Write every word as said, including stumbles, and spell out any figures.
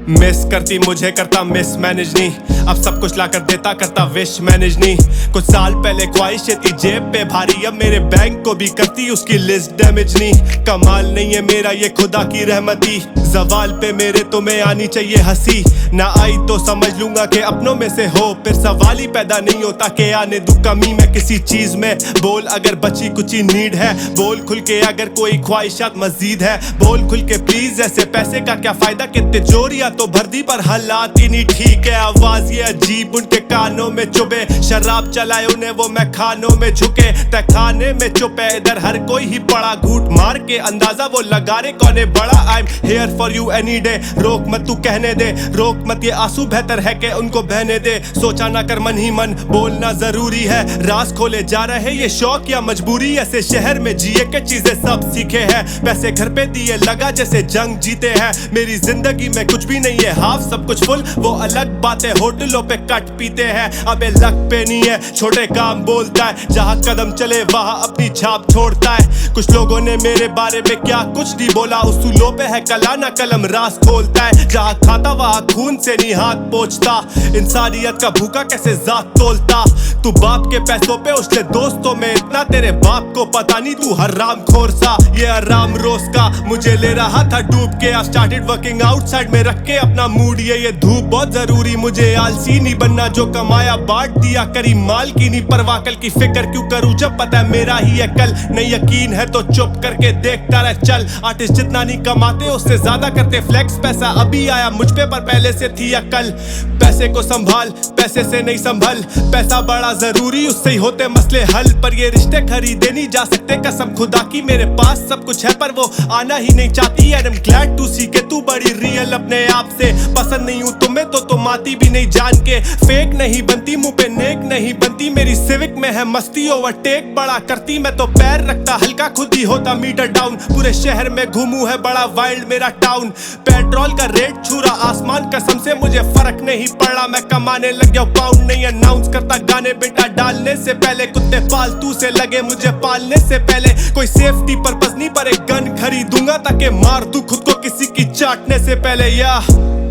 Miss करती मुझे करता मिस मैनेज नहीं, अब सब कुछ ला कर देता करता विश मैनेज नहीं। कुछ साल पहले ख्वाहिशें थी जेब पे भारी, अब मेरे बैंक को भी करती उसकी लिस्ट डैमेज नहीं। कमाल नहीं है मेरा ये खुदा की रहमती, जवाल पे मेरे तुम्हें आनी चाहिए हंसी। ना आई तो समझ लूंगा कि अपनों में से हो, फिर सवाल ही पैदा नहीं होता कि आने दूं कमी मैं किसी चीज में। बोल अगर बची कुची नीड है, बोल खुल के अगर कोई ख्वाहिशात मजीद है, बोल खुल के प्लीज। ऐसे पैसे का क्या फायदा कि तिजोरियां तो भर दी पर हालात ही नहीं ठीक है। आवाज ये अजीब उनके कानों में चुभे, शराब चलाए उन्हें वो मैं खानों में झुके। तय खाने में चुप है इधर हर कोई ही पड़ा, घूट मार के अंदाजा वो लगा रे कौन है बड़ा। I am here for you any day, रोक मत तू कहने दे, रोक मत ये आंसू बेहतर है कि उनको बहने दे। सोचा ना कर मन ही मन, बोलना जरूरी है, राज खोले जा रहे ये शौक या मजबूरी। ऐसे शहर में जिए के चीजें सब सीखे हैं, पैसे घर पे दिए लगा जैसे जंग जीते हैं। मेरी जिंदगी में कुछ भी नहीं है हाफ सब कुछ फुल, वो अलग बातें होटलों पे कट पीते हैं। अबे लक पे नहीं है छोटे काम बोलता है, जहाँ कदम चले वहाँ अपनी छाप छोड़ता है। कुछ लोगों ने मेरे बारे में क्या कुछ नहीं बोला, उसूलों पे है कला ना कलम रास खोलता है। जहाँ खाता वहाँ खून से नहीं हाथ पोंछता, इंसानियत का भूखा कैसे जात तोलता। तू बाप के पैसों पे उछले दोस्तों में इतना, तेरे बाप को पता नहीं तू हराम खोर सा। ये आराम रोज का मुझे ले रहा था डूब के, आई स्टार्टेड वर्किंग आउटसाइड में रख के अपना मूड। ये ये धूप बहुत जरूरी, मुझे आलसी नहीं बनना, जो कमाया बांट दिया करी माल की नहीं परवाह। कल की फिक्र क्यों करूं जब पता है मेरा ही है कल। नहीं यकीन है तो चुप करके देखता रह चल, आर्टिस्ट जितना नहीं कमाते उससे ज्यादा करते फ्लेक्स। पैसा अभी आया मुझ पे पर पहले से थी अकल। पैसे को संभाल पैसे से नहीं संभल, पैसा बड़ा जरूरी उससे ही होते मसले हल। पर ये रिश्ते खरीदे नहीं जा सकते कसम खुदा की, मेरे पास सब कुछ है पर वो आना ही नहीं चाहती। I am glad to see के तू बड़ी रियल अपने आप से, पसंद नहीं हूँ तुम्हें तो तुम आती भी नहीं जान के। फेक नहीं बनती मुंह पे नेक नहीं बनती, मेरी सिविक में है मस्ती ओवरटेक बड़ा करती। मैं तो पैर रखता हल्का खुद ही होता मीटर डाउन, पूरे शहर में घूमू है बड़ा वाइल्ड मेरा टाउन। पेट्रोल का रेट छू रहा आसमान कसम से मुझे फर्क नहीं पड़ा, मैं कमाने लग गया पाउंड नहीं अनाउंस करता गाने बेटा डालने से पहले। कुत्ते पालतू से लगे मुझे पालने से पहले, कोई सेफ्टी पर्पस नहीं पर एक गन खरीदूंगा ताकि मार दूं खुद को किसी की चाटने से पहले। या